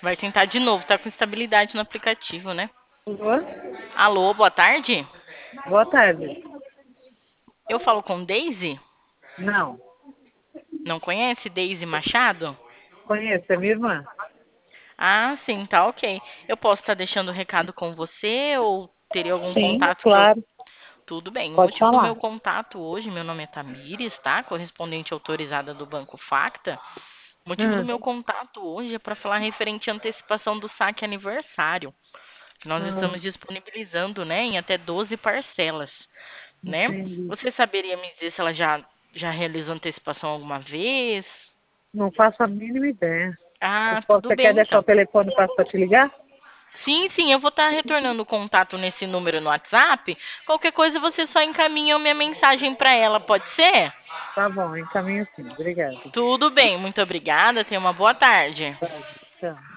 Vai tentar de novo, tá com estabilidade no aplicativo, né? Alô? Alô, boa tarde. Boa tarde. Eu falo com Daisy? Não, Não conhece Daisy Machado? conheço, é minha irmã. Ah, sim, tá ok. Eu posso estar deixando o recado com você ou teria algum Sim, contato que eu. claro. Tudo bem. O Pode motivo do meu falar. contato hoje, meu nome é Tamires, tá? Correspondente autorizada do Banco Facta. O motivo do Hum, meu contato hoje é para falar referente à antecipação do saque aniversário, que nós hum, estamos disponibilizando, né, em até 12 parcelas, né? entendi. Você saberia me dizer se ela já realizou antecipação alguma vez? Não faço a mínima ideia. Ah, tudo Você quer bem deixar o então. telefone para te ligar? Sim, sim, eu vou estar retornando o contato nesse número no WhatsApp. Qualquer coisa você só encaminha minha mensagem para ela, pode ser? Tá bom, encaminho sim. Obrigada. Tudo bem, muito obrigada. Tenha uma boa tarde. Tá, tchau.